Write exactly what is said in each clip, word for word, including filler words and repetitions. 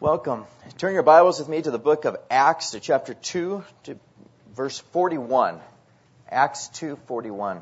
Welcome. Turn your Bibles with me to the book of Acts, to chapter two, to verse forty-one. Acts two forty-one.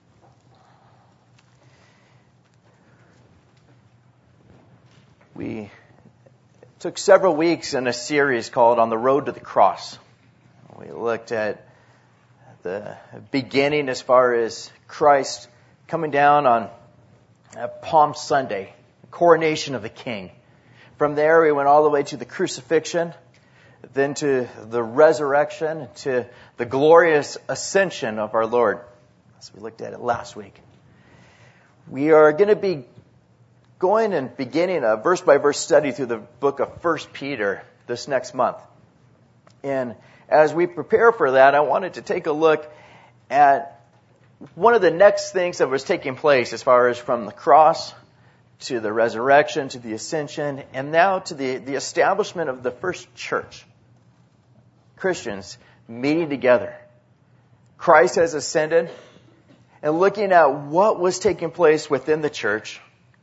We took several weeks in a series called On the Road to the Cross. We looked at the beginning as far as Christ coming down on Palm Sunday, coronation of the King. From there, we went all the way to the crucifixion, then to the resurrection, to the glorious ascension of our Lord, as we looked at it last week. We are going to be going and beginning a verse-by-verse study through the book of First Peter this next month. And as we prepare for that, I wanted to take a look at one of the next things that was taking place as far as from the cross to the resurrection, to the ascension, and now to the, the establishment of the first church. Christians meeting together. Christ has ascended, and looking at what was taking place within the church.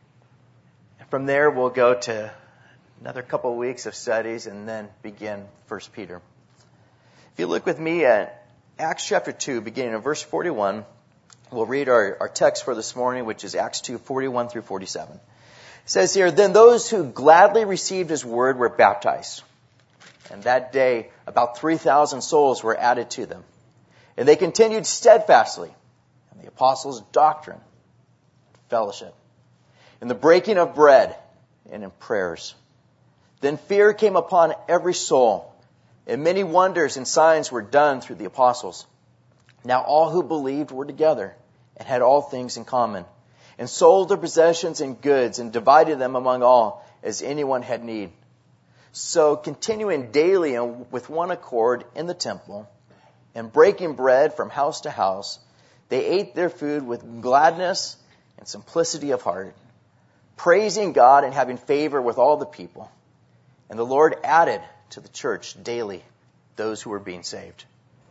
From there, we'll go to another couple of weeks of studies and then begin First Peter. If you look with me at Acts chapter two, beginning in verse forty-one, we'll read our, our text for this morning, which is Acts two, forty-one through forty-seven. It says here, "Then those who gladly received his word were baptized. And that day, about three thousand souls were added to them. And they continued steadfastly in the apostles' doctrine, fellowship, in the breaking of bread, and in prayers. Then fear came upon every soul, and many wonders and signs were done through the apostles. Now all who believed were together and had all things in common, and sold their possessions and goods and divided them among all as anyone had need. So continuing daily with one accord in the temple and breaking bread from house to house, they ate their food with gladness and simplicity of heart, praising God and having favor with all the people. And the Lord added to the church daily those who were being saved."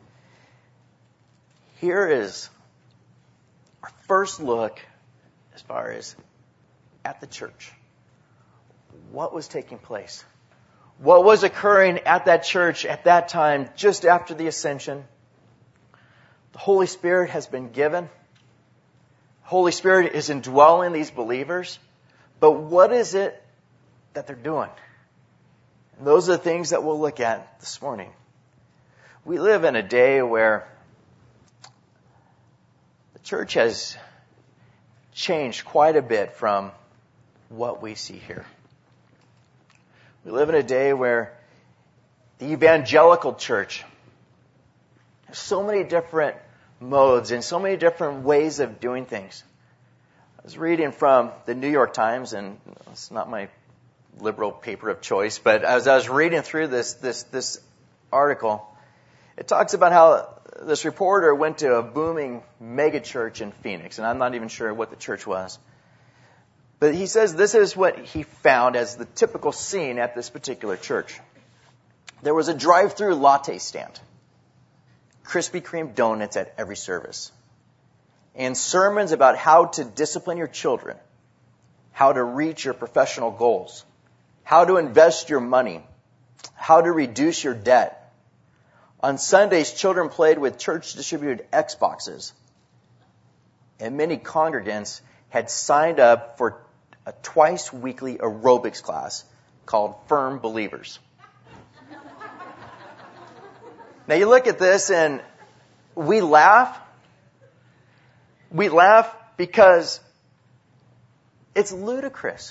Here is our first look as far as at the church. What was taking place? What was occurring at that church at that time just after the ascension? The Holy Spirit has been given. The Holy Spirit is indwelling these believers. But what is it that they're doing? And those are the things that we'll look at this morning. We live in a day where the church has changed quite a bit from what we see here. We live in a day where the evangelical church has so many different modes and so many different ways of doing things. I was reading from the New York Times, and it's not my liberal paper of choice, but as I was reading through this this this article, it talks about how this reporter went to a booming mega church in Phoenix, and I'm not even sure what the church was. But he says this is what he found as the typical scene at this particular church. There was a drive-through latte stand, Krispy Kreme donuts at every service, and sermons about how to discipline your children, how to reach your professional goals, how to invest your money, how to reduce your debt. On Sundays, children played with church-distributed Xboxes, and many congregants had signed up for a twice-weekly aerobics class called Firm Believers. Now you look at this and we laugh. We laugh because it's ludicrous.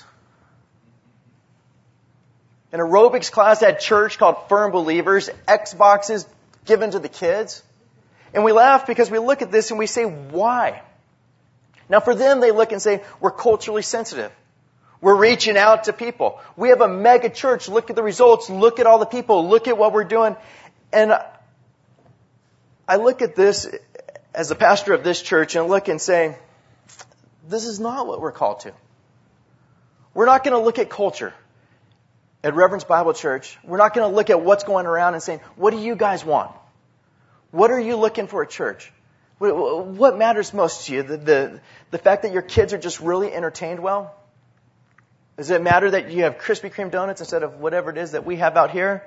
An aerobics class at church called Firm Believers, Xboxes given to the kids. And we laugh because we look at this and we say, why? Now for them, they look and say, we're culturally sensitive. We're reaching out to people. We have a mega church. Look at the results. Look at all the people. Look at what we're doing. And I look at this as the pastor of this church and look and say, this is not what we're called to. We're not going to look at culture. At Reverend's Bible Church, we're not going to look at what's going around and saying, what do you guys want? What are you looking for at church? What matters most to you? The, the, the fact that your kids are just really entertained well? Does it matter that you have Krispy Kreme donuts instead of whatever it is that we have out here?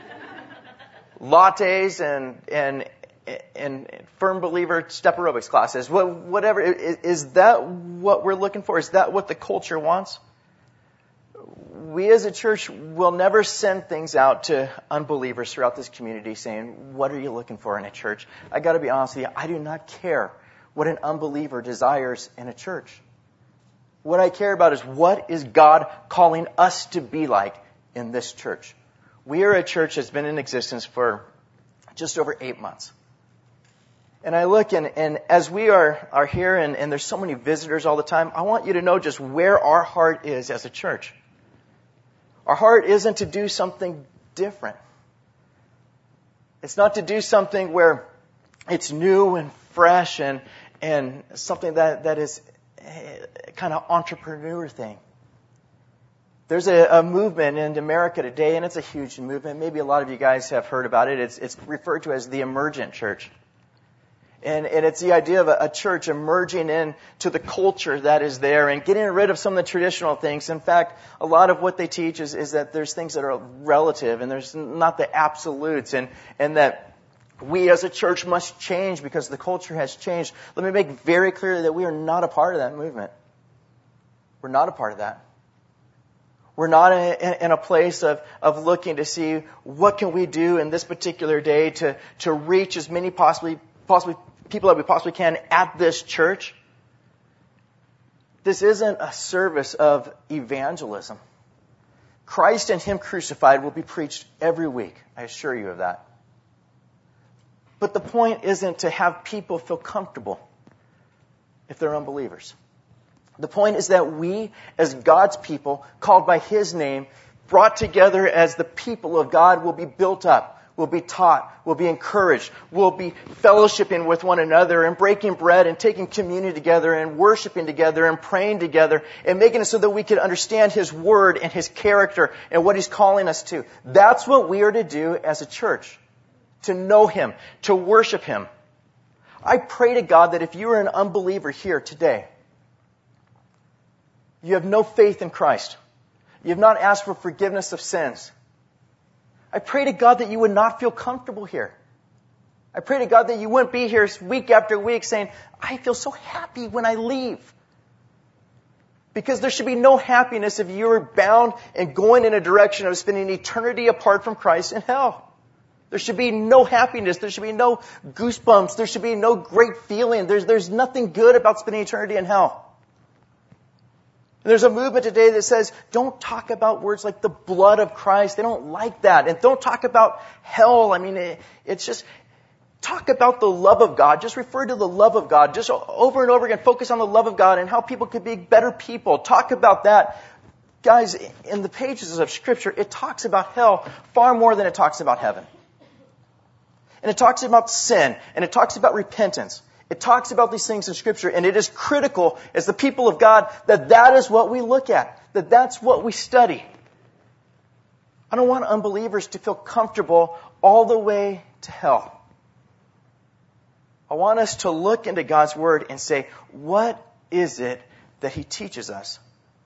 Lattes and and and firm believer step aerobics classes. Whatever. Is that what we're looking for? Is that what the culture wants? We as a church will never send things out to unbelievers throughout this community saying, what are you looking for in a church? I got to be honest with you, I do not care what an unbeliever desires in a church. What I care about is what is God calling us to be like in this church. We are a church that's been in existence for just over eight months. And I look and, and as we are, are here and, and there's so many visitors all the time, I want you to know just where our heart is as a church. Our heart isn't to do something different. It's not to do something where it's new and fresh and and something that, that is a kind of entrepreneur thing. There's a, a movement in America today, and it's a huge movement. Maybe a lot of you guys have heard about it. It's it's referred to as the emergent church. And, and it's the idea of a, a church emerging into the culture that is there and getting rid of some of the traditional things. In fact, a lot of what they teach is, is that there's things that are relative and there's not the absolutes, and, and that we as a church must change because the culture has changed. Let me make very clear that we are not a part of that movement. We're not a part of that. We're not in, in a place of, of looking to see what can we do in this particular day to, to reach as many possibly possibly people that we possibly can at this church. This isn't a service of evangelism. Christ and Him crucified will be preached every week. I assure you of that. But the point isn't to have people feel comfortable if they're unbelievers. The point is that we, as God's people, called by His name, brought together as the people of God, will be built up. We'll be taught, we'll be encouraged, we'll be fellowshipping with one another and breaking bread and taking communion together and worshiping together and praying together and making it so that we can understand His Word and His character and what He's calling us to. That's what we are to do as a church, to know Him, to worship Him. I pray to God that if you are an unbeliever here today, you have no faith in Christ, you have not asked for forgiveness of sins, I pray to God that you would not feel comfortable here. I pray to God that you wouldn't be here week after week saying, I feel so happy when I leave. Because there should be no happiness if you're bound and going in a direction of spending eternity apart from Christ in hell. There should be no happiness. There should be no goosebumps. There should be no great feeling. There's, there's nothing good about spending eternity in hell. There's a movement today that says, don't talk about words like the blood of Christ. They don't like that. And don't talk about hell. I mean, it, it's just, talk about the love of God. Just refer to the love of God. Just over and over again, focus on the love of God and how people could be better people. Talk about that. Guys, in the pages of Scripture, it talks about hell far more than it talks about heaven. And it talks about sin. And it talks about repentance. It talks about these things in Scripture, and it is critical as the people of God that that is what we look at, that that's what we study. I don't want unbelievers to feel comfortable all the way to hell. I want us to look into God's Word and say, what is it that He teaches us?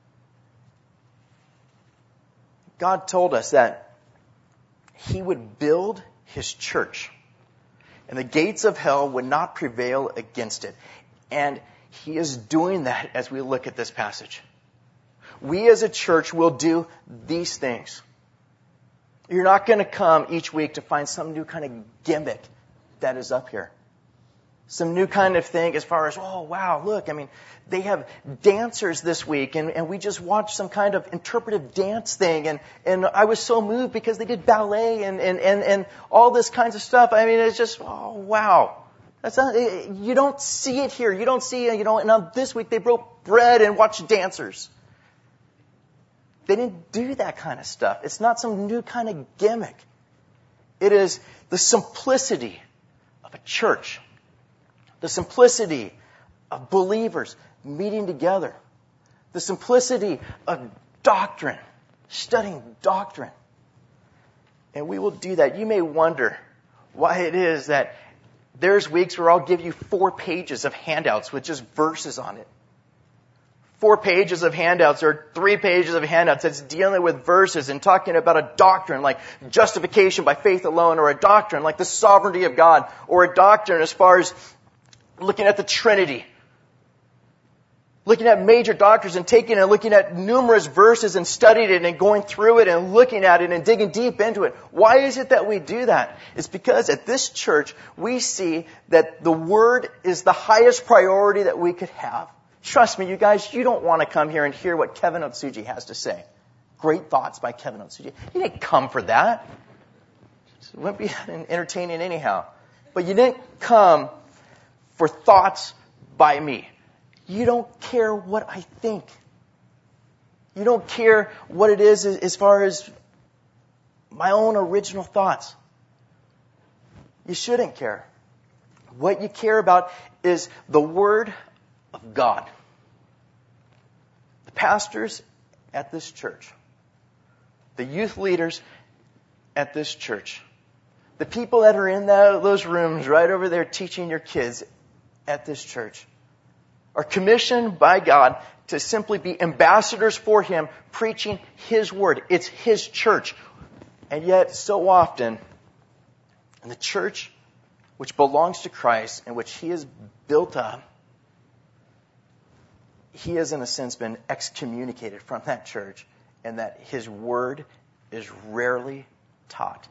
God told us that He would build His church, and the gates of hell would not prevail against it. And He is doing that as we look at this passage. We as a church will do these things. You're not going to come each week to find some new kind of gimmick that is up here. Some new kind of thing as far as, oh, wow, look, I mean, they have dancers this week, and, and we just watched some kind of interpretive dance thing, and, and I was so moved because they did ballet and, and, and, and all this kinds of stuff. I mean, it's just, oh, wow. That's not, you don't see it here. You don't see, you know, and on this week they broke bread and watched dancers. They didn't do that kind of stuff. It's not some new kind of gimmick. It is the simplicity of a church. The simplicity of believers meeting together. The simplicity of doctrine, studying doctrine. And we will do that. You may wonder why it is that there's weeks where I'll give you four pages of handouts with just verses on it. four pages of handouts or three pages of handouts that's dealing with verses and talking about a doctrine like justification by faith alone, or a doctrine like the sovereignty of God, or a doctrine as far as looking at the Trinity. Looking at major doctrines and taking and looking at numerous verses and studying it and going through it and looking at it and digging deep into it. Why is it that we do that? It's because at this church we see that the Word is the highest priority that we could have. Trust me, you guys, you don't want to come here and hear what Kevin Otsuji has to say. Great thoughts by Kevin Otsuji. You didn't come for that. It wouldn't be entertaining anyhow. But you didn't come for thoughts by me. You don't care what I think. You don't care what it is as far as my own original thoughts. You shouldn't care. What you care about is the Word of God. The pastors at this church, the youth leaders at this church, the people that are in that, those rooms right over there teaching your kids at this church, are commissioned by God to simply be ambassadors for Him, preaching His Word. It's His church. And yet, so often, in the church which belongs to Christ and which He has built up, He has, in a sense, been excommunicated from that church, and that His Word is rarely taught.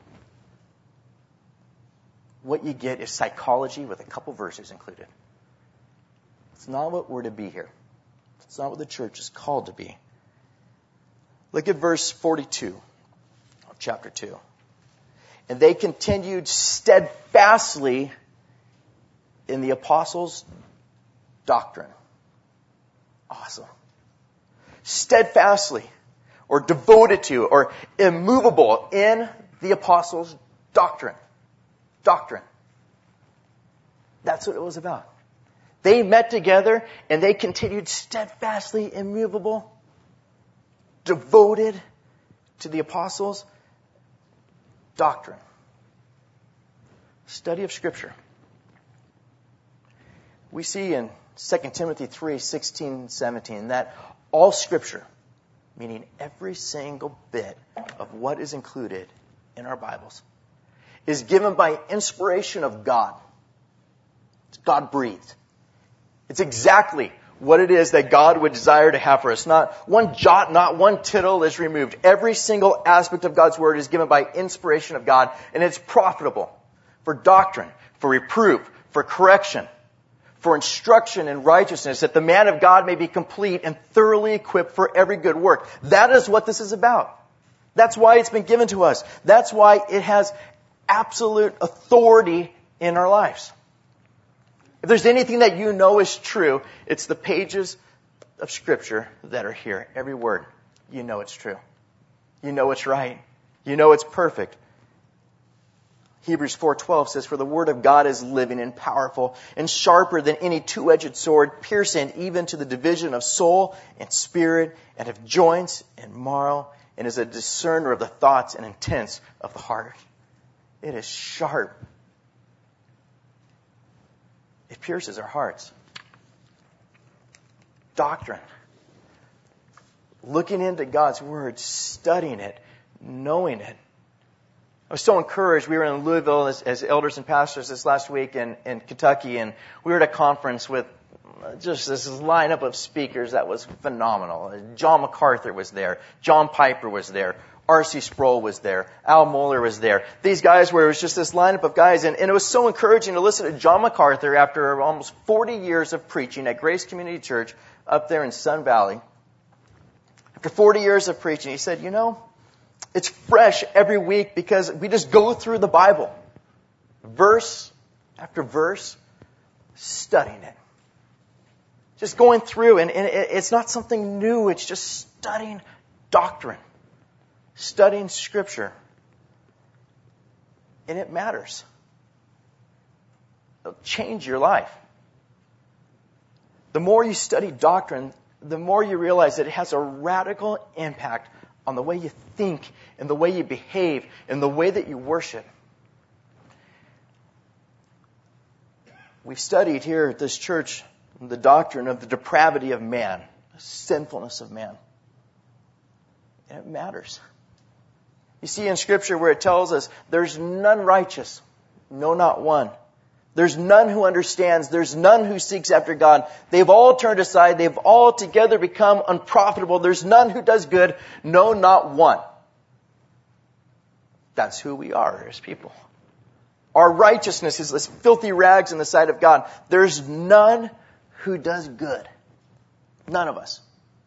What you get is psychology with a couple verses included. It's not what we're to be here. It's not what the church is called to be. Look at verse forty-two of chapter two. And they continued steadfastly in the apostles' doctrine. Awesome. Steadfastly, or devoted to, or immovable in the apostles' doctrine. Doctrine. That's what it was about. They met together and they continued steadfastly immovable, devoted to the apostles' doctrine. Study of Scripture. We see in Second Timothy three, sixteen, seventeen that all Scripture, meaning every single bit of what is included in our Bibles, is given by inspiration of God. It's God-breathed. It's exactly what it is that God would desire to have for us. Not one jot, not one tittle is removed. Every single aspect of God's Word is given by inspiration of God, and it's profitable for doctrine, for reproof, for correction, for instruction in righteousness, that the man of God may be complete and thoroughly equipped for every good work. That is what this is about. That's why it's been given to us. That's why it has absolute authority in our lives. If there's anything that you know is true, it's the pages of Scripture that are here. Every word, you know it's true. You know it's right. You know it's perfect. Hebrews four twelve says, "For the Word of God is living and powerful and sharper than any two-edged sword, piercing even to the division of soul and spirit and of joints and marrow, and is a discerner of the thoughts and intents of the heart." It is sharp. It pierces our hearts. Doctrine. Looking into God's Word, studying it, knowing it. I was so encouraged. We were in Louisville as, as elders and pastors this last week in, in Kentucky, and we were at a conference with just this lineup of speakers that was phenomenal. John MacArthur was there. John Piper was there. R C Sproul was there. Al Mohler was there. These guys were, it was just this lineup of guys. And, and it was so encouraging to listen to John MacArthur after almost forty years of preaching at Grace Community Church up there in Sun Valley. After forty years of preaching, he said, you know, it's fresh every week because we just go through the Bible, verse after verse, studying it. Just going through, and, and it's not something new. It's just studying doctrine. Studying Scripture. And it matters. It'll change your life. The more you study doctrine, the more you realize that it has a radical impact on the way you think and the way you behave and the way that you worship. We've studied here at this church the doctrine of the depravity of man. the sinfulness of man. And it matters. You see in Scripture where it tells us there's none righteous, no, not one. There's none who understands. There's none who seeks after God. They've all turned aside. They've all together become unprofitable. There's none who does good, no, not one. That's who we are as people. Our righteousness is as filthy rags in the sight of God. There's none who does good. None of us.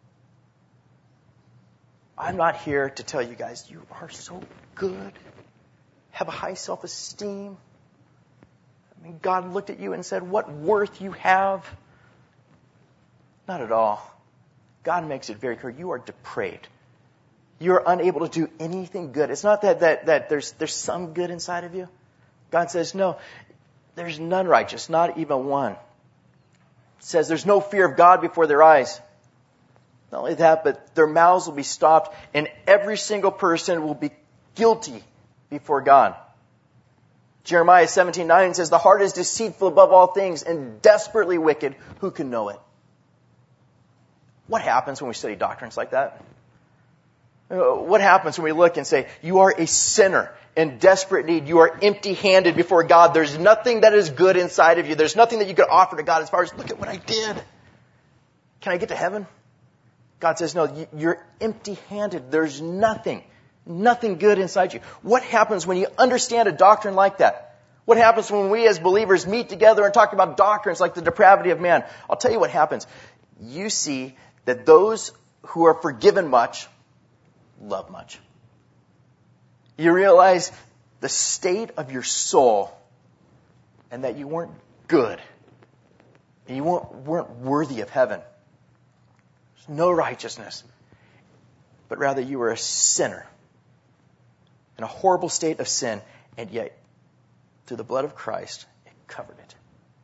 I'm not here to tell you guys, you are so good. Have a high self-esteem. I mean, God looked at you and said, what worth you have. Not at all. God makes it very clear. You are depraved. You are unable to do anything good. It's not that, that, that there's, there's some good inside of you. God says, no, there's none righteous, not even one. It says there's no fear of God before their eyes. Not only that, but their mouths will be stopped, and every single person will be guilty before God. Jeremiah seventeen nine says, the heart is deceitful above all things and desperately wicked. Who can know it? What happens when we study doctrines like that? What happens when we look and say, you are a sinner in desperate need. You are empty-handed before God. There's nothing that is good inside of you. There's nothing that you could offer to God as far as, look at what I did. Can I get to heaven? God says, no, you're empty-handed. There's nothing, nothing good inside you. What happens when you understand a doctrine like that? What happens when we as believers meet together and talk about doctrines like the depravity of man? I'll tell you what happens. You see that those who are forgiven much love much. You realize the state of your soul and that you weren't good. And you weren't, weren't worthy of heaven. There's no righteousness. But rather you were a sinner in a horrible state of sin, and yet through the blood of Christ, it covered it.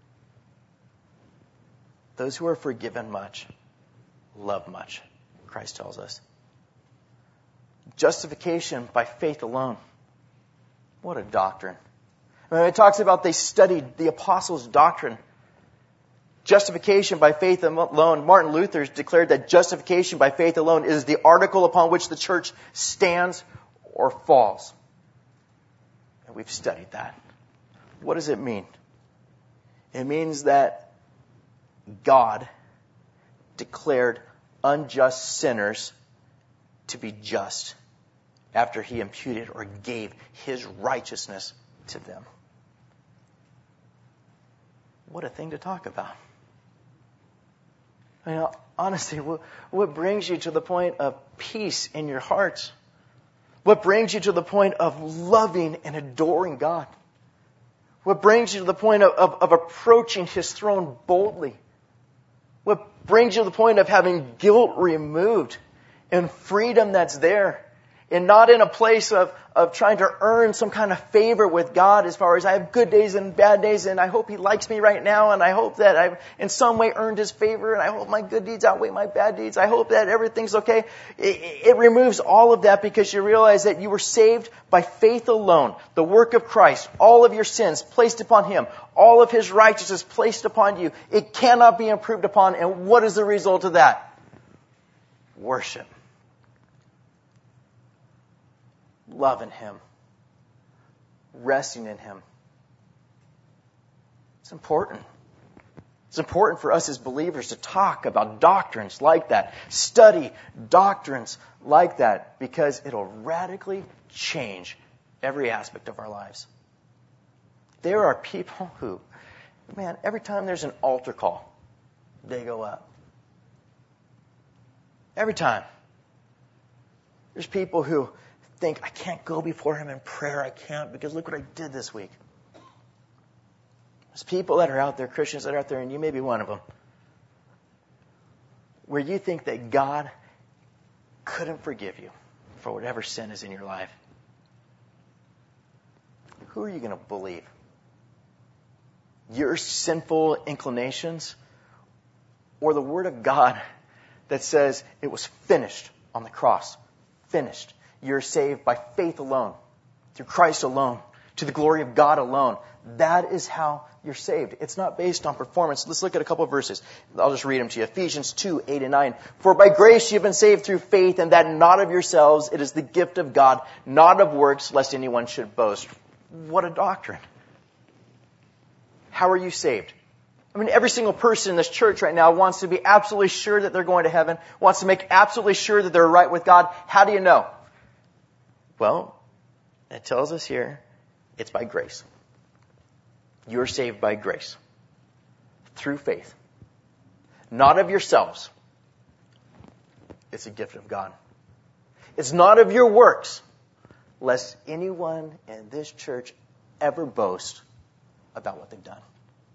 Those who are forgiven much love much, Christ tells us. Justification by faith alone. What a doctrine. I mean, it talks about they studied the apostles' doctrine. Justification by faith alone. Martin Luther declared that justification by faith alone is the article upon which the church stands or falls. And we've studied that. What does it mean? It means that God declared unjust sinners to be just after he imputed or gave his righteousness to them. What a thing to talk about. I mean, honestly, what, what brings you to the point of peace in your hearts? What brings you to the point of loving and adoring God? What brings you to the point of, of, of approaching his throne boldly? What brings you to the point of having guilt removed and freedom that's there? And not in a place of, of trying to earn some kind of favor with God as far as I have good days and bad days and I hope he likes me right now and I hope that I've in some way earned his favor and I hope my good deeds outweigh my bad deeds. I hope that everything's okay. It, it removes all of that because you realize that you were saved by faith alone. The work of Christ, all of your sins placed upon him, all of his righteousness placed upon you. It cannot be improved upon. And what is the result of that? Worship. Loving him. Resting in him. It's important. It's important for us as believers to talk about doctrines like that. Study doctrines like that because it'll radically change every aspect of our lives. There are people who, man, every time there's an altar call, they go up. Every time. There's people who think, I can't go before him in prayer. I can't because look what I did this week. There's people that are out there, Christians that are out there, and you may be one of them, where you think that God couldn't forgive you for whatever sin is in your life. Who are you going to believe? Your sinful inclinations or the Word of God that says it was finished on the cross? Finished. You're saved by faith alone, through Christ alone, to the glory of God alone. That is how you're saved. It's not based on performance. Let's look at a couple of verses. I'll just read them to you. Ephesians two, eight and nine. For by grace you've been saved through faith, and that not of yourselves. It is the gift of God, not of works, lest anyone should boast. What a doctrine. How are you saved? I mean, every single person in this church right now wants to be absolutely sure that they're going to heaven, wants to make absolutely sure that they're right with God. How do you know? Well, it tells us here, it's by grace. You're saved by grace. Through faith. Not of yourselves. It's a gift of God. It's not of your works, lest anyone in this church ever boast about what they've done.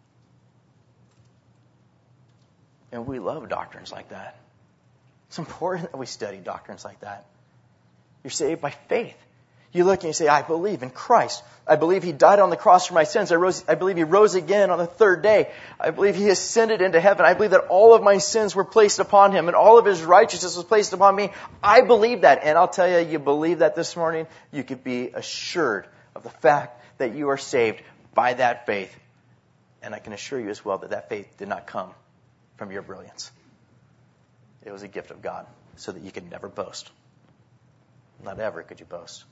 And we love doctrines like that. It's important that we study doctrines like that. You're saved by faith. You look and you say, I believe in Christ. I believe He died on the cross for my sins. I, rose, I believe He rose again on the third day. I believe He ascended into heaven. I believe that all of my sins were placed upon Him and all of His righteousness was placed upon me. I believe that. And I'll tell you, you believe that this morning, you could be assured of the fact that you are saved by that faith. And I can assure you as well that that faith did not come from your brilliance. It was a gift of God so that you could never boast. Not ever could you boast.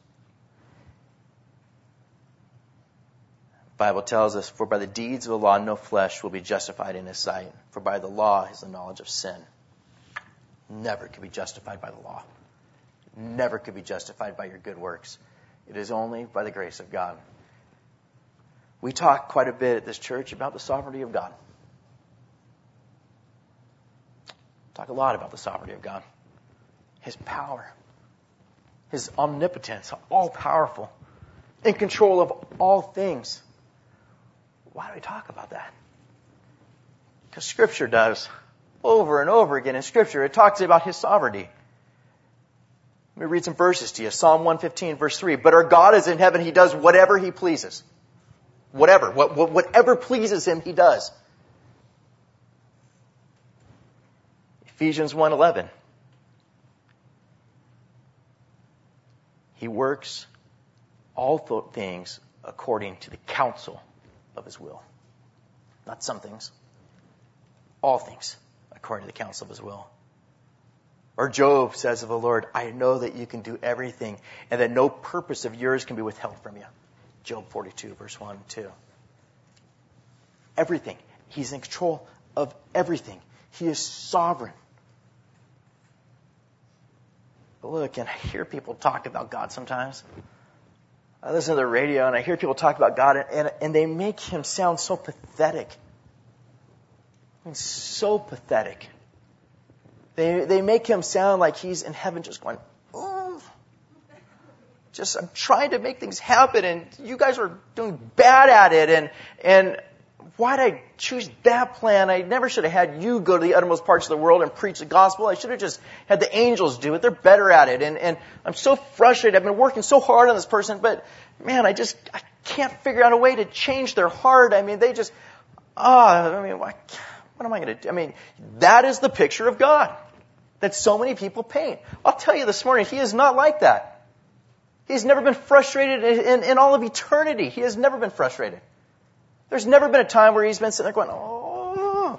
The Bible tells us, for by the deeds of the law no flesh will be justified in His sight. For by the law is the knowledge of sin. Never could be justified by the law. Never could be justified by your good works. It is only by the grace of God. We talk quite a bit at this church about the sovereignty of God. Talk a lot about the sovereignty of God. His power. His omnipotence. All powerful. In control of all things. Why do we talk about that? Because Scripture does. Over and over again in Scripture, it talks about His sovereignty. Let me read some verses to you. Psalm one fifteen, verse three. But our God is in heaven. He does whatever He pleases. Whatever. What, what, whatever pleases Him, He does. Ephesians one eleven. He works all th- things according to the counsel of His will. Not some things. All things according to the counsel of His will. Or Job says of the Lord, I know that you can do everything and that no purpose of yours can be withheld from you. Job forty-two, verse one and two. Everything. He's in control of everything. He is sovereign. But look, and I hear people talk about God sometimes. I listen to the radio and I hear people talk about God and, and, and they make Him sound so pathetic. I mean, so pathetic. They they make Him sound like He's in heaven just going, oh, just I'm trying to make things happen and you guys are doing bad at it. And and why did I choose that plan? I never should have had you go to the uttermost parts of the world and preach the gospel. I should have just had the angels do it. They're better at it. And, and I'm so frustrated. I've been working so hard on this person, but man, I just, I can't figure out a way to change their heart. I mean, they just, ah, oh, I mean, what, what am I going to do? I mean, that is the picture of God that so many people paint. I'll tell you this morning, He is not like that. He's never been frustrated in, in, in all of eternity. He has never been frustrated. There's never been a time where He's been sitting there going, oh.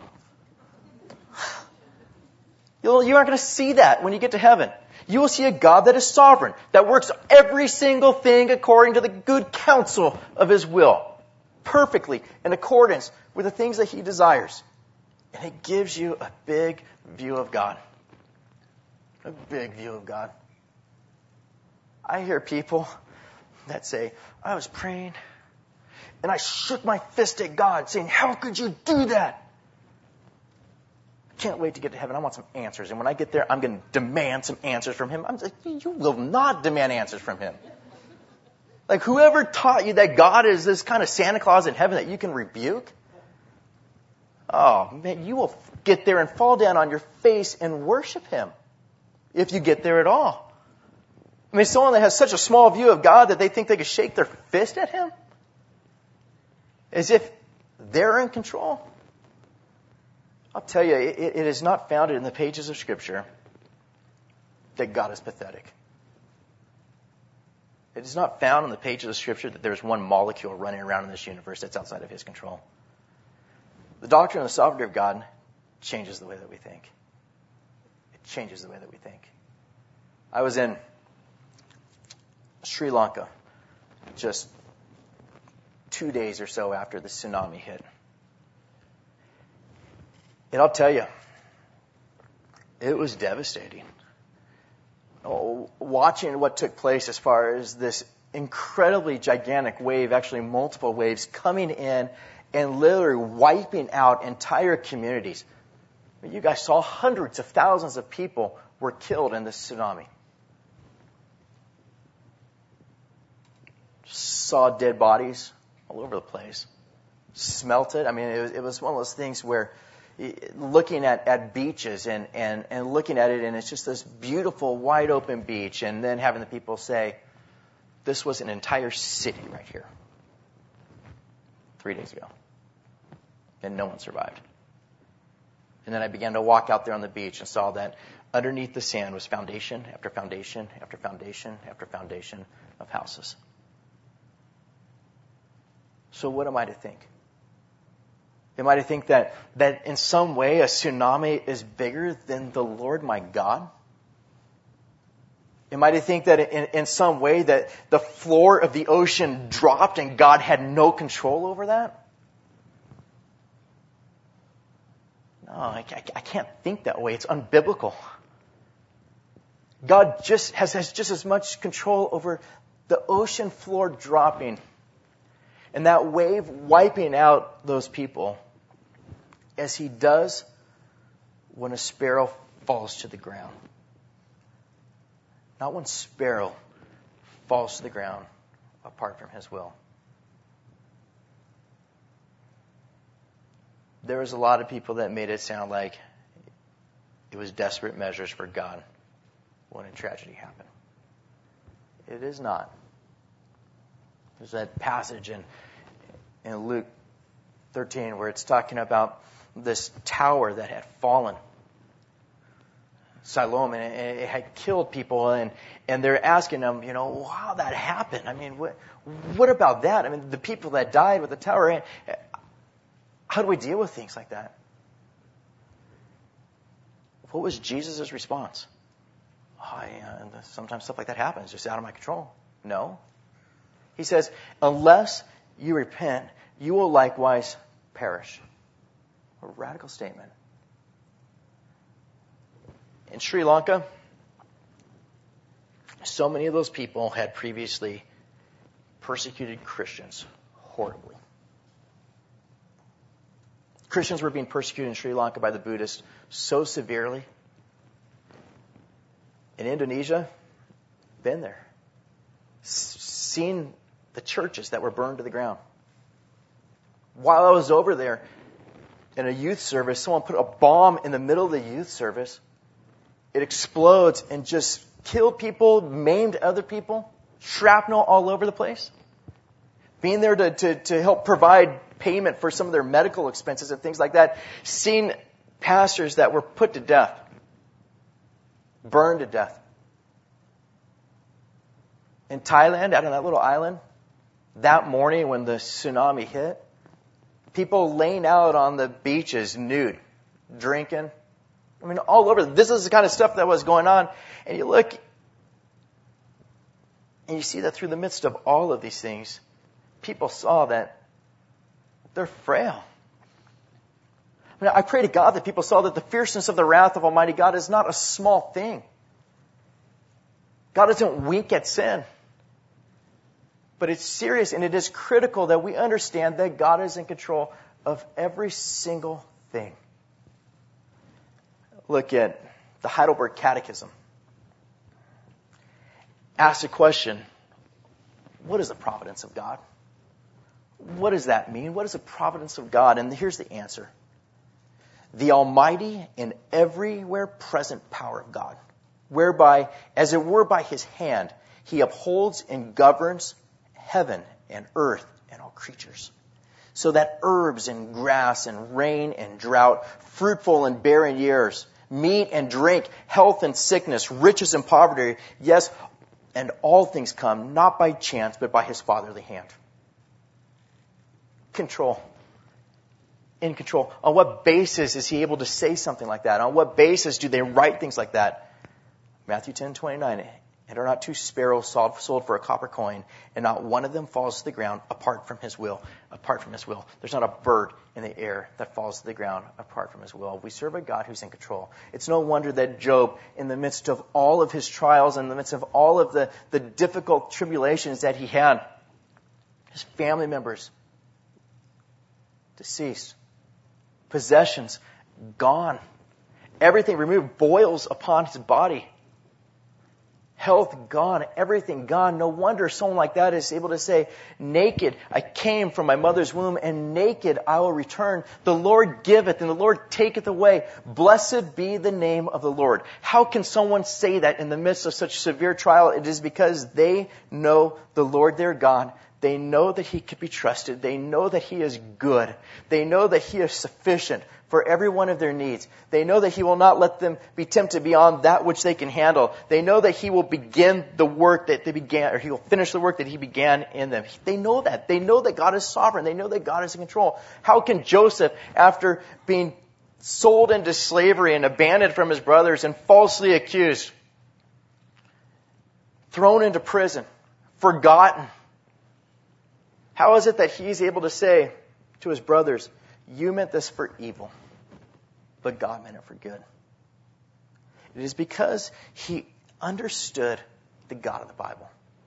You'll, you aren't going to see that when you get to heaven. You will see a God that is sovereign, that works every single thing according to the good counsel of His will, perfectly in accordance with the things that He desires. And it gives you a big view of God. A big view of God. I hear people that say, I was praying, and I shook my fist at God saying, how could you do that? I can't wait to get to heaven. I want some answers. And when I get there, I'm going to demand some answers from Him. I'm like, you will not demand answers from Him. Like whoever taught you that God is this kind of Santa Claus in heaven that you can rebuke? Oh, man, you will get there and fall down on your face and worship Him. If you get there at all. I mean, someone that has such a small view of God that they think they can shake their fist at Him? As if they're in control. I'll tell you, it, it is not founded in the pages of Scripture that God is pathetic. It is not found on the page of the Scripture that there's one molecule running around in this universe that's outside of his control. The doctrine of the sovereignty of God changes the way that we think. It changes the way that we think. I was in Sri Lanka just two days or so after the tsunami hit. And I'll tell you, it was devastating. Oh, watching what took place as far as this incredibly gigantic wave, actually multiple waves, coming in and literally wiping out entire communities. You guys saw hundreds of thousands of people were killed in this tsunami. Saw dead bodies all over the place. Smelt it. I mean, it was, it was one of those things where looking at, at beaches and, and, and looking at it, and it's just this beautiful, wide open beach, and then having the people say, this was an entire city right here three days ago. And no one survived. And then I began to walk out there on the beach and saw that underneath the sand was foundation after foundation after foundation after foundation of houses. So what am I to think? Am I to think that, that in some way a tsunami is bigger than the Lord my God? Am I to think that in, in some way that the floor of the ocean dropped and God had no control over that? No, I, I, I can't think that way. It's unbiblical. God just has, has just as much control over the ocean floor dropping and that wave wiping out those people as he does when a sparrow falls to the ground. Not when sparrow falls to the ground apart from his will. There was a lot of people that made it sound like it was desperate measures for God when a tragedy happened. It is not. There's that passage in, in Luke thirteen where it's talking about this tower that had fallen. Siloam, and it, it had killed people, and, and they're asking them, you know, how that happened. I mean, what, what about that? I mean, the people that died with the tower, how do we deal with things like that? What was Jesus' response? Oh, yeah, sometimes stuff like that happens, just out of my control. No. He says, unless you repent, you will likewise perish. A radical statement. In Sri Lanka, so many of those people had previously persecuted Christians horribly. Christians were being persecuted in Sri Lanka by the Buddhists so severely. In Indonesia, been there. S- seen the churches that were burned to the ground. While I was over there in a youth service, someone put a bomb in the middle of the youth service. It explodes and just killed people, maimed other people, shrapnel all over the place. Being there to, to, to help provide payment for some of their medical expenses and things like that. Seen pastors that were put to death, burned to death. In Thailand, out on that little island, that morning when the tsunami hit, people laying out on the beaches nude, drinking. I mean, all over. This is the kind of stuff that was going on. And you look, and you see that through the midst of all of these things, people saw that they're frail. I mean, I pray to God that people saw that the fierceness of the wrath of Almighty God is not a small thing. God doesn't wink at sin. But it's serious, and it is critical that we understand that God is in control of every single thing. Look at the Heidelberg Catechism. Ask the question, what is the providence of God? What does that mean? What is the providence of God? And here's the answer. The almighty and everywhere present power of God, whereby, as it were by his hand, he upholds and governs heaven and earth and all creatures, so that herbs and grass and rain and drought, fruitful and barren years, meat and drink, health and sickness, riches and poverty, yes, And all things come not by chance, but by his fatherly hand. Control. In control. On what basis is he able to say something like that? On what basis do they write things like that? Matthew ten twenty-nine. And are not two sparrows sold, sold for a copper coin, and not one of them falls to the ground apart from his will. Apart from his will. There's not a bird in the air that falls to the ground apart from his will. We serve a God who's in control. It's no wonder that Job, in the midst of all of his trials, in the midst of all of the, the difficult tribulations that he had, his family members deceased, possessions gone, everything removed, boils upon his body. Health gone, everything gone. No wonder someone like that is able to say, naked I came from my mother's womb, and naked I will return. The Lord giveth, and the Lord taketh away. Blessed be the name of the Lord. How can someone say that in the midst of such severe trial? It is because they know the Lord their God. They know that he can be trusted. They know that he is good. They know that he is sufficient for every one of their needs. They know that he will not let them be tempted beyond that which they can handle. They know that he will begin the work that they began, or he will finish the work that he began in them. They know that. They know that God is sovereign. They know that God is in control. How can Joseph, after being sold into slavery and abandoned from his brothers and falsely accused, thrown into prison, forgotten, how is it that he's able to say to his brothers, you meant this for evil, but God meant it for good? It is because he understood the God of the Bible.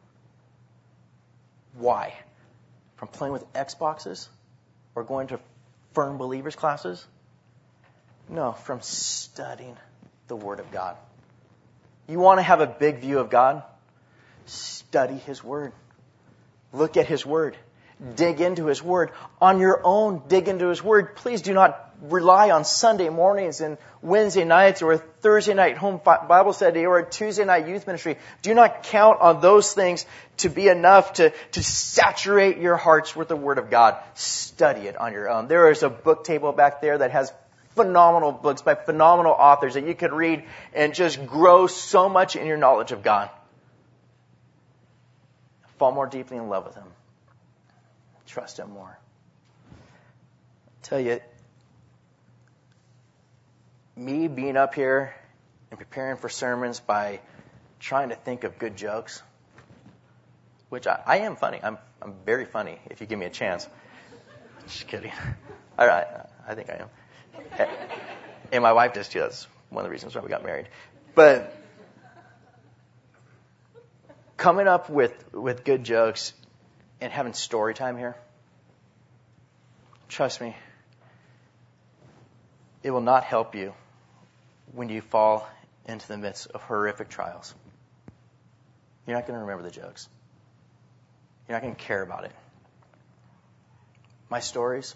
Why? From playing with Xboxes or going to firm believers classes? No, from studying the Word of God. You want to have a big view of God? Study his Word. Look at his Word. Dig into his Word. On your own, dig into his Word. Please do not rely on Sunday mornings and Wednesday nights or a Thursday night home Bible study or a Tuesday night youth ministry. Do not count on those things to be enough to, to saturate your hearts with the Word of God. Study it on your own. There is a book table back there that has phenomenal books by phenomenal authors that you could read and just grow so much in your knowledge of God. Fall more deeply in love with him. Trust him more. I tell you, me being up here and preparing for sermons by trying to think of good jokes, which I, I am funny. I'm I'm very funny if you give me a chance. Just kidding. I, I, I think I am. And my wife does too. That's one of the reasons why we got married. But coming up with, with good jokes and having story time here, trust me, it will not help you when you fall into the midst of horrific trials. You're not going to remember the jokes. You're not going to care about it. My stories,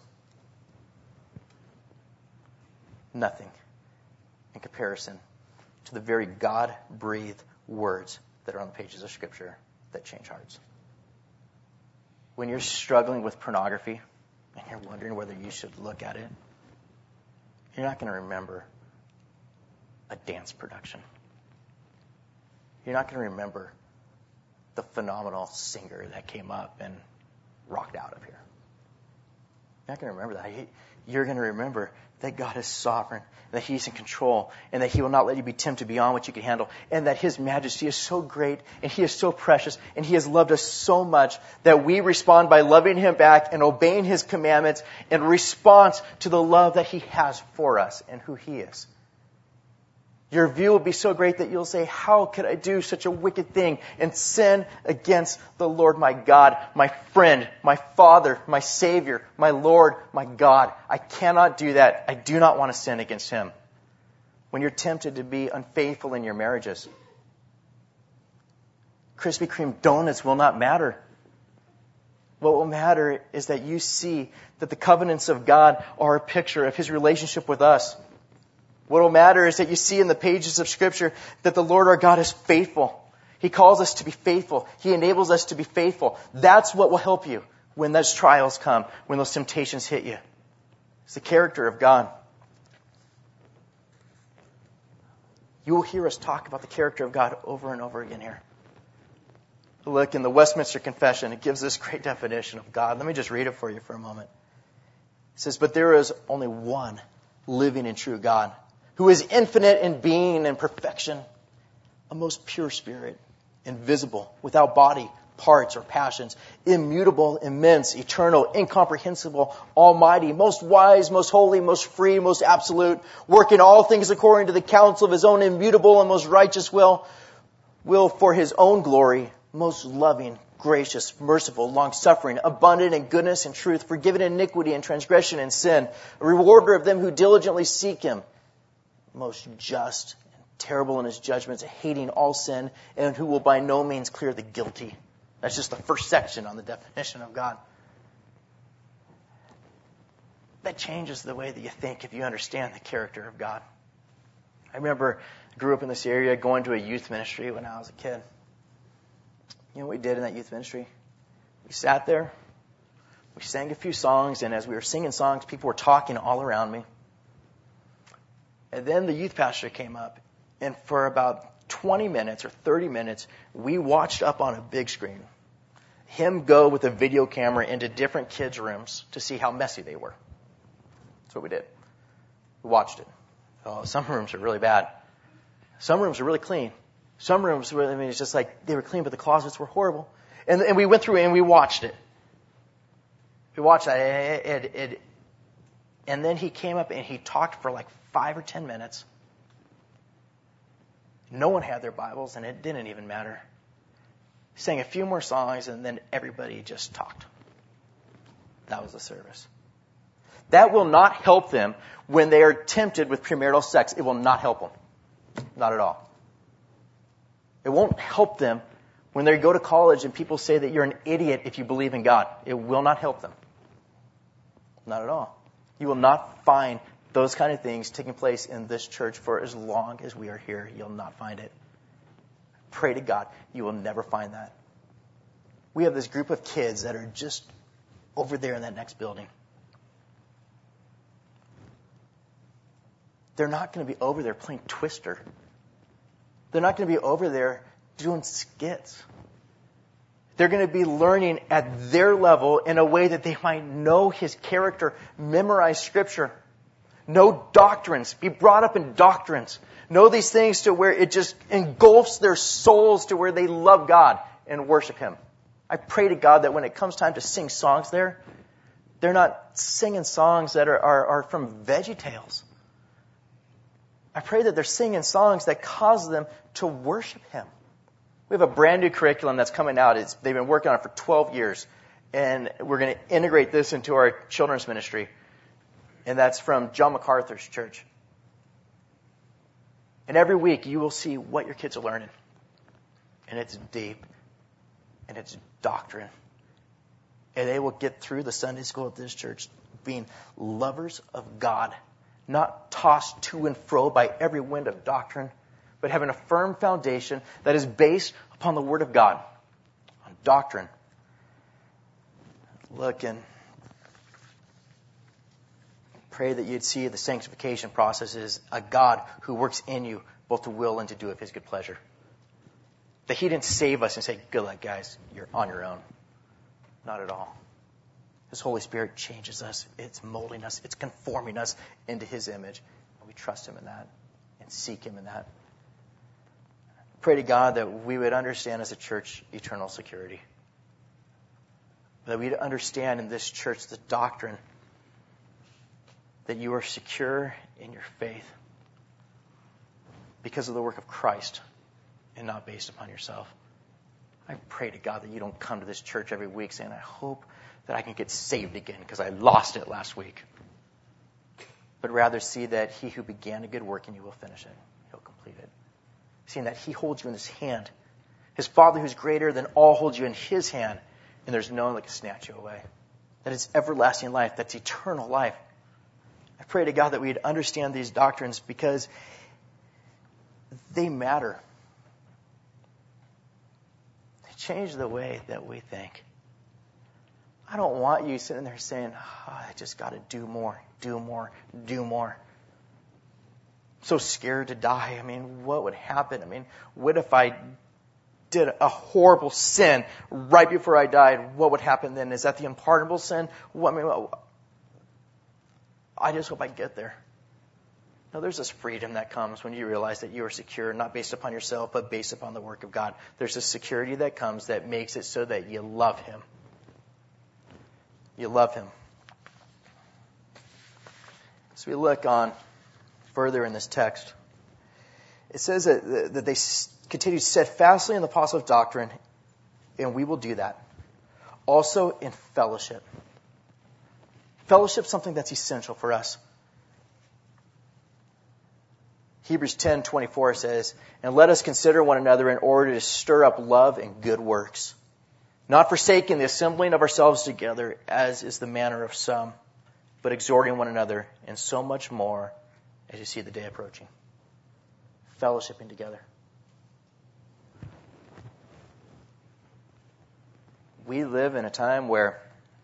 nothing in comparison to the very God-breathed words that are on the pages of Scripture that change hearts. When you're struggling with pornography and you're wondering whether you should look at it, you're not going to remember a dance production. You're not going to remember the phenomenal singer that came up and rocked out up here. You're not going to remember that. You're going to remember that God is sovereign, that he's in control, and that he will not let you be tempted beyond what you can handle, and that his majesty is so great, and he is so precious, and he has loved us so much that we respond by loving him back and obeying his commandments in response to the love that he has for us and who he is. Your view will be so great that you'll say, how could I do such a wicked thing and sin against the Lord my God, my friend, my Father, my Savior, my Lord, my God? I cannot do that. I do not want to sin against him. When you're tempted to be unfaithful in your marriages, Krispy Kreme donuts will not matter. What will matter is that you see that the covenants of God are a picture of his relationship with us. What will matter is that you see in the pages of Scripture that the Lord our God is faithful. He calls us to be faithful. He enables us to be faithful. That's what will help you when those trials come, when those temptations hit you. It's the character of God. You will hear us talk about the character of God over and over again here. Look, in the Westminster Confession, it gives this great definition of God. Let me just read it for you for a moment. It says, "But there is only one living and true God, who is infinite in being and perfection, a most pure spirit, invisible, without body, parts, or passions, immutable, immense, eternal, incomprehensible, almighty, most wise, most holy, most free, most absolute, working all things according to the counsel of his own immutable and most righteous will, will for his own glory, most loving, gracious, merciful, long-suffering, abundant in goodness and truth, forgiving iniquity and transgression and sin, a rewarder of them who diligently seek him, most just and terrible in his judgments, hating all sin, and who will by no means clear the guilty." That's just the first section on the definition of God. That changes the way that you think if you understand the character of God. I remember I grew up in this area going to a youth ministry when I was a kid. You know what we did in that youth ministry? We sat there, we sang a few songs, and as we were singing songs, people were talking all around me. And then the youth pastor came up, and for about twenty minutes or thirty minutes, we watched up on a big screen him go with a video camera into different kids' rooms to see how messy they were. That's what we did. We watched it. Oh, some rooms are really bad. Some rooms are really clean. Some rooms, I mean, it's just like they were clean, but the closets were horrible. And, and we went through it and we watched it. We watched that. It, it, it, and then he came up and he talked for like five or ten minutes. No one had their Bibles, and it didn't even matter. He sang a few more songs, and then everybody just talked. That was the service. That will not help them when they are tempted with premarital sex. It will not help them. Not at all. It won't help them when they go to college and people say that you're an idiot if you believe in God. It will not help them. Not at all. You will not find those kind of things taking place in this church for as long as we are here. You'll not find it. Pray to God, you will never find that. We have this group of kids that are just over there in that next building. They're not going to be over there playing Twister. They're not going to be over there doing skits. They're going to be learning at their level in a way that they might know His character, memorize Scripture, know doctrines, be brought up in doctrines, know these things to where it just engulfs their souls to where they love God and worship Him. I pray to God that when it comes time to sing songs there, they're not singing songs that are, are, are from VeggieTales. I pray that they're singing songs that cause them to worship Him. We have a brand new curriculum that's coming out. It's, they've been working on it for twelve years. And we're going to integrate this into our children's ministry. And that's from John MacArthur's church. And every week you will see what your kids are learning. And it's deep. And it's doctrine. And they will get through the Sunday school at this church being lovers of God. Not tossed to and fro by every wind of doctrine, but having a firm foundation that is based upon the Word of God, on doctrine. Look, and pray that you'd see the sanctification process is a God who works in you both to will and to do of His good pleasure. That He didn't save us and say, good luck, guys, you're on your own. Not at all. His Holy Spirit changes us. It's molding us. It's conforming us into His image. And we trust Him in that and seek Him in that. Pray to God that we would understand as a church eternal security. That we'd understand in this church the doctrine that you are secure in your faith because of the work of Christ and not based upon yourself. I pray to God that you don't come to this church every week saying, I hope that I can get saved again because I lost it last week. But rather see that He who began a good work in you will finish it. He'll complete it. Seeing that He holds you in His hand. His Father who's greater than all holds you in His hand. And there's no one that can snatch you away. That it's everlasting life. That's eternal life. I pray to God that we'd understand these doctrines because they matter. They change the way that we think. I don't want you sitting there saying, oh, I just got to do more, do more, do more. I'm so scared to die. I mean, what would happen? I mean, what if I did a horrible sin right before I died, what would happen then? Is that the unpardonable sin? What, I mean, I just hope I get there. No, there's this freedom that comes when you realize that you are secure, not based upon yourself, but based upon the work of God. There's a security that comes that makes it so that you love Him. You love Him. So we look on further in this text. It says that, that they continue steadfastly in the apostles' doctrine, and we will do that. Also in fellowship. Fellowship is something that's essential for us. Hebrews ten twenty-four says, and let us consider one another in order to stir up love and good works, not forsaking the assembling of ourselves together, as is the manner of some, but exhorting one another, and so much more as you see the day approaching. Fellowshipping together. We live in a time where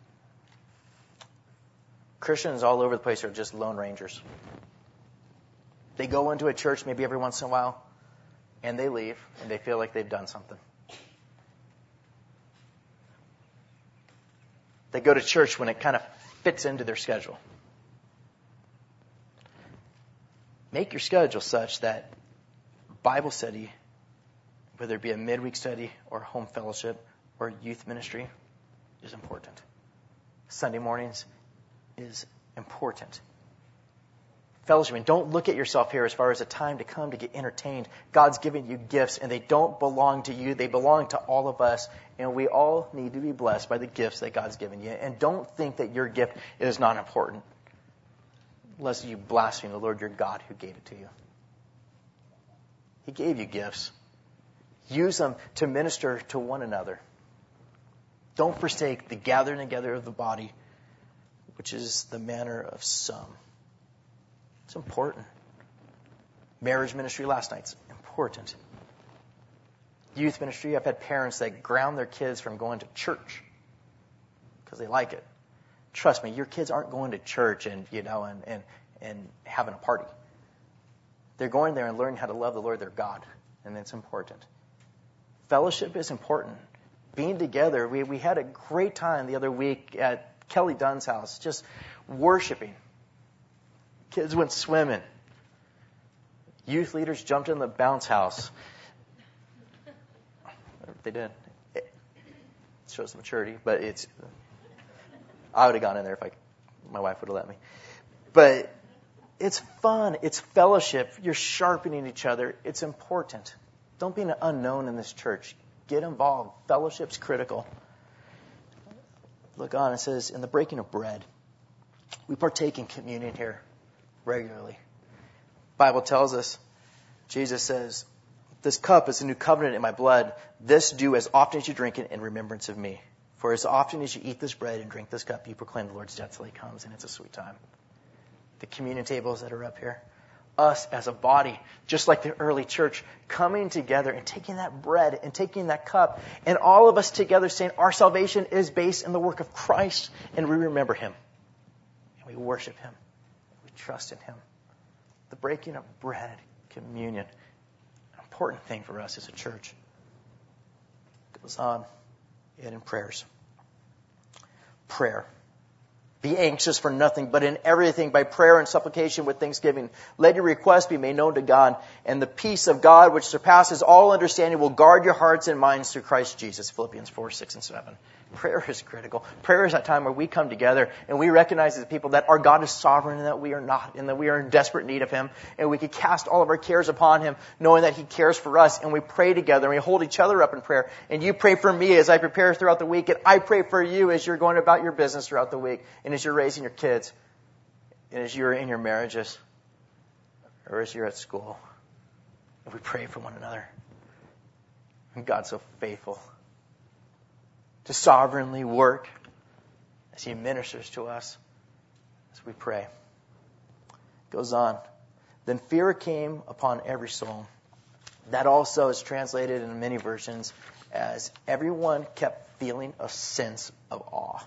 Christians all over the place are just lone rangers. They go into a church maybe every once in a while, and they leave, and they feel like they've done something. They go to church when it kind of fits into their schedule. Make your schedule such that Bible study, whether it be a midweek study or home fellowship or youth ministry, is important. Sunday mornings is important. Fellowship. And don't look at yourself here as far as a time to come to get entertained. God's given you gifts, and they don't belong to you. They belong to all of us. And we all need to be blessed by the gifts that God's given you. And don't think that your gift is not important, lest you blaspheme the Lord your God who gave it to you. He gave you gifts. Use them to minister to one another. Don't forsake the gathering together of the body, which is the manner of some. It's important. Marriage ministry last night's important. Youth ministry, I've had parents that ground their kids from going to church because they like it. Trust me, your kids aren't going to church and you know and, and, and having a party. They're going there and learning how to love the Lord their God, and it's important. Fellowship is important. Being together, we we had a great time the other week at Kelly Dunn's house, just worshiping. Kids went swimming. Youth leaders jumped in the bounce house. They did. It shows maturity, but it's. I would have gone in there if I, my wife would have let me. But it's fun. It's fellowship. You're sharpening each other. It's important. Don't be an unknown in this church. Get involved. Fellowship's critical. Look on. It says, in the breaking of bread, we partake in communion here regularly. The Bible tells us, Jesus says, this cup is a new covenant in my blood. This do as often as you drink it in remembrance of me. For as often as you eat this bread and drink this cup, you proclaim the Lord's death till He comes, and it's a sweet time. The communion tables that are up here, us as a body, just like the early church, coming together and taking that bread and taking that cup, and all of us together saying our salvation is based in the work of Christ, and we remember Him, and we worship Him. Trust in Him. The breaking of bread, communion, an important thing for us as a church. It goes on yet in prayers. Prayer. Be anxious for nothing, but in everything by prayer and supplication with thanksgiving. Let your requests be made known to God, and the peace of God, which surpasses all understanding, will guard your hearts and minds through Christ Jesus. Philippians four, six, and seven. Prayer is critical. Prayer is that time where we come together and we recognize as people that our God is sovereign and that we are not, and that we are in desperate need of Him, and we can cast all of our cares upon Him, knowing that He cares for us, and we pray together and we hold each other up in prayer. And you pray for me as I prepare throughout the week, and I pray for you as you're going about your business throughout the week, and as you're raising your kids, and as you're in your marriages, or as you're at school. And we pray for one another. And God's so faithful to sovereignly work as He ministers to us as we pray. It goes on. Then fear came upon every soul. That also is translated in many versions as everyone kept feeling a sense of awe.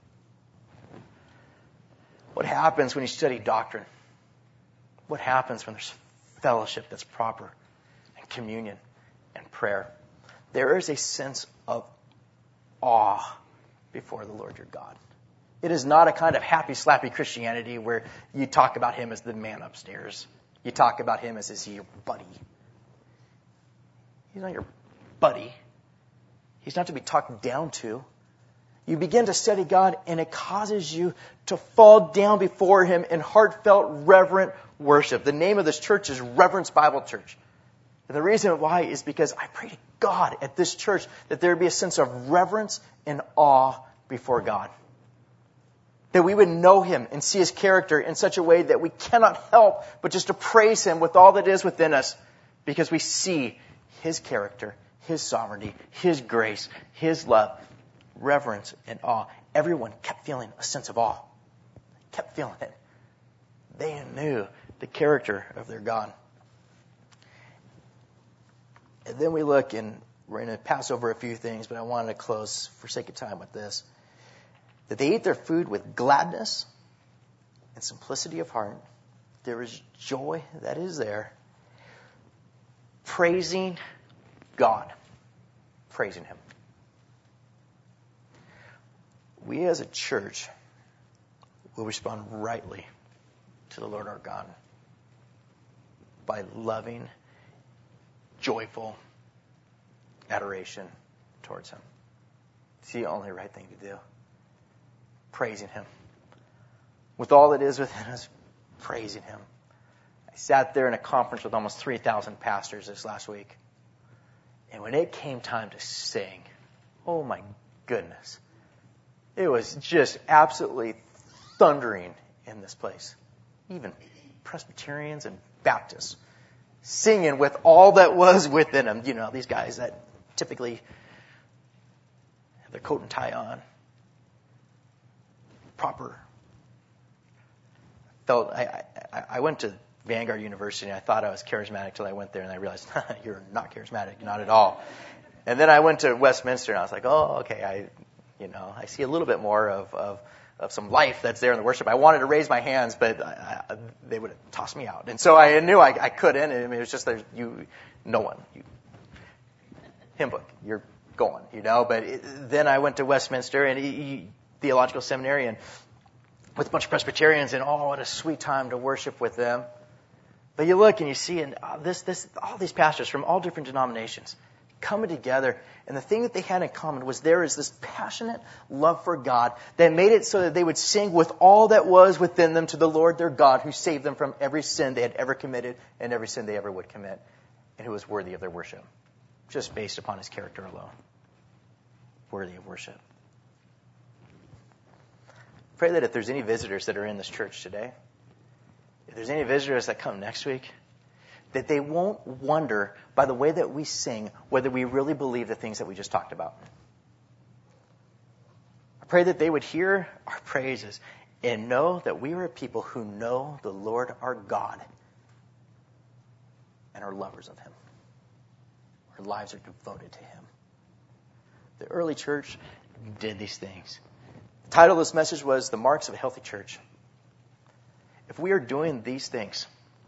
What happens when you study doctrine? What happens when there's fellowship that's proper and communion and prayer? there is a sense of awe before the Lord your God. It is not a kind of happy, slappy Christianity where you talk about him as the man upstairs. You talk about him as is he your buddy. He's not your buddy. He's not to be talked down to. You begin to study God, and it causes you to fall down before him in heartfelt, reverent worship. The name of this church is Reverence Bible Church. And the reason why is because I pray to God at this church that there would be a sense of reverence and awe before God. That we would know him and see his character in such a way that we cannot help but just to praise him with all that is within us, because we see his character, his sovereignty, his grace, his love, reverence, and awe. Everyone kept feeling a sense of awe. Kept feeling it. They knew the character of their God. And then we look, and we're going to pass over a few things, but I wanted to close for sake of time with this. That they ate their food with gladness and simplicity of heart. There is joy that is there. Praising God. Praising him. We as a church will respond rightly to the Lord our God by loving, joyful adoration towards him. It's the only right thing to do. Praising him. With all that is within us, praising him. I sat there in a conference with almost three thousand pastors this last week. And when it came time to sing, oh my goodness, it was just absolutely thundering in this place. Even Presbyterians and Baptists singing with all that was within them. You know, these guys that typically have their coat and tie on. Proper. Felt I, I, I went to Vanguard University and I thought I was charismatic till I went there and I realized you're not charismatic, not at all. And then I went to Westminster and I was like, oh, okay, I, you know, I see a little bit more of, of, of some life that's there in the worship. I wanted to raise my hands, but I, I, they would have tossed me out. And so I knew I, I couldn't. I mean, it was just there's you, no one, you, hymn book, you're going, you know. But it, then I went to Westminster and he, he, Theological Seminary and with a bunch of Presbyterians, and oh, what a sweet time to worship with them. But you look and you see, and uh, this, this, all these pastors from all different denominations coming together, and the thing that they had in common was there is this passionate love for God that made it so that they would sing with all that was within them to the Lord their God, who saved them from every sin they had ever committed and every sin they ever would commit, and who was worthy of their worship, just based upon his character alone. Worthy of worship. Pray that if there's any visitors that are in this church today, if there's any visitors that come next week, that they won't wonder by the way that we sing whether we really believe the things that we just talked about. I pray that they would hear our praises and know that we are a people who know the Lord our God and are lovers of him. Our lives are devoted to him. The early church did these things. The title of this message was The Marks of a Healthy Church. If we are doing these things,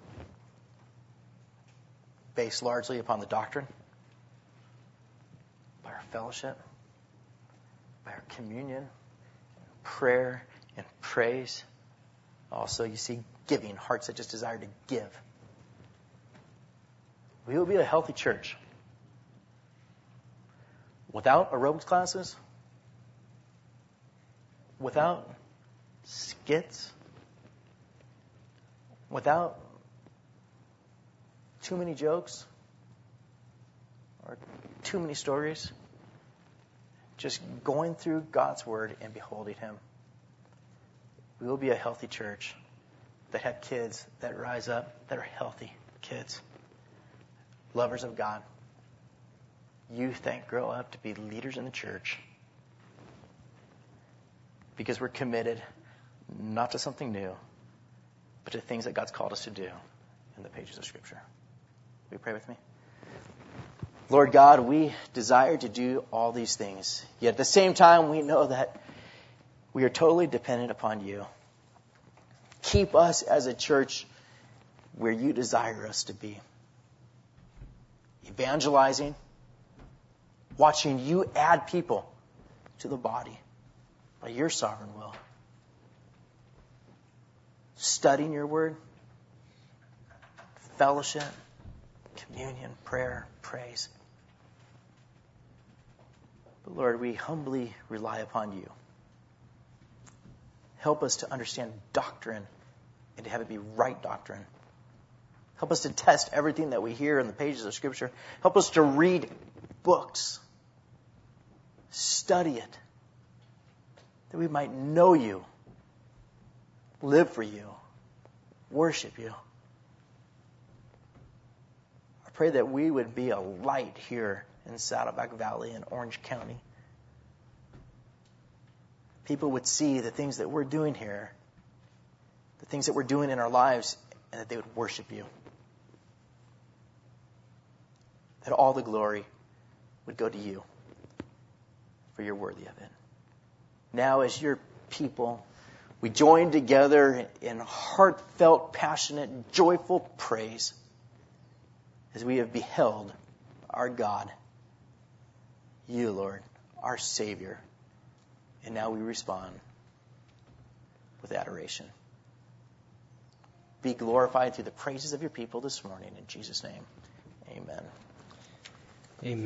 based largely upon the doctrine, by our fellowship, by our communion, prayer, and praise, also you see giving, hearts that just desire to give, we will be a healthy church. Without aerobics classes, without skits, without too many jokes or too many stories, just going through God's Word and beholding him, we will be a healthy church that have kids that rise up, that are healthy kids, lovers of God, youth that grow up to be leaders in the church, because we're committed not to something new, but to things that God's called us to do in the pages of Scripture. Will you pray with me? Lord God, we desire to do all these things, yet at the same time we know that we are totally dependent upon you. Keep us as a church where you desire us to be. Evangelizing, watching you add people to the body by your sovereign will. Studying your word, fellowship, communion, prayer, praise. But Lord, we humbly rely upon you. Help us to understand doctrine and to have it be right doctrine. Help us to test everything that we hear in the pages of Scripture. Help us to read books, study it, that we might know you, live for you, worship you. I pray that we would be a light here in Saddleback Valley and Orange County. People would see the things that we're doing here, the things that we're doing in our lives, and that they would worship you. That all the glory would go to you, for you're worthy of it. Now, as your people, we join together in heartfelt, passionate, joyful praise as we have beheld our God, you, Lord, our Savior. And now we respond with adoration. Be glorified through the praises of your people this morning. In Jesus' name, amen. Amen.